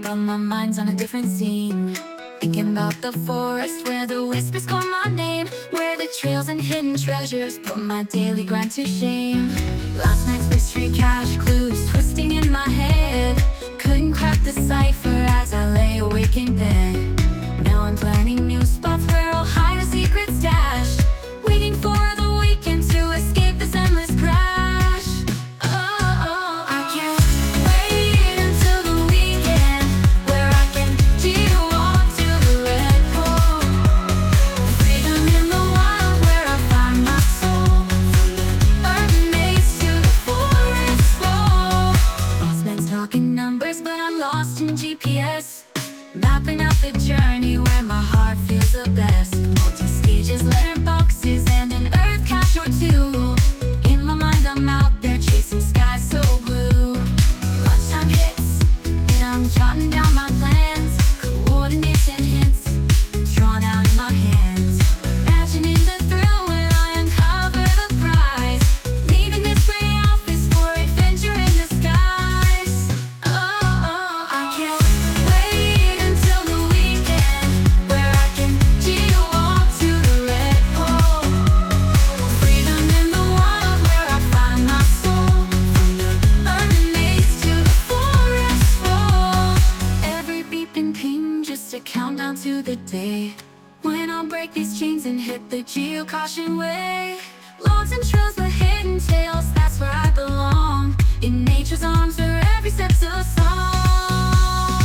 but my mind's on a different scene. Thinking about the forest where the whispers call my name, where the trails and hidden treasures put my daily grind to shame. Last night's mystery cache clues twisting in my head, couldn't crack the cipher as I lay awake in bed. Now I'm planning new spots where I'll hide a secret stash, waiting for the weekend to escape this endless crash. Oh, I can't wait until the weekend, where I can walk to the Red Pole. Freedom in the wild, where I find my soul. Urban maze to the forest floor. Spent talking numbers, but I'm lost in GPS, mapping out the journey where my heart feels the best. Multi-stages, letter boxes, and an earth cache or two. In my mind I'm out there chasing skies so blue. Lunchtime hits, and I'm jotting down my plans, coordinates and hints drawn out in my hands. Imagining the thrill when I uncover the prize, leaving this gray office for adventure in the skies. Oh, I can't wait until the weekend, where I can walk to the Red Pole. Freedom in the wild, where I find my soul. Urban maze to the forest floor. Every beep and ping, just a countdown to the day when I'll break these chains and hit the geocaching way. Logs and trails with hidden tales, that's where I belong. In nature's arms where every step's a song.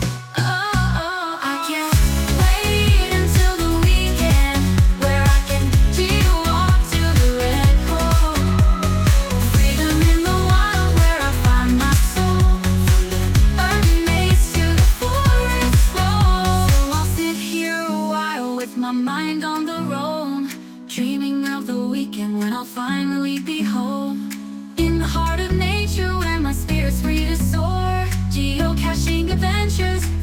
Oh, I can't wait until the weekend, where I can walk to the Red Pole. Freedom in the wild, where I find my soul. Urban maze to the forest floor. So I'll sit here a while with my mind on the road, dreaming of the weekend when I'll finally be home. In the heart of nature where my spirit's free to soar. Geocaching adventures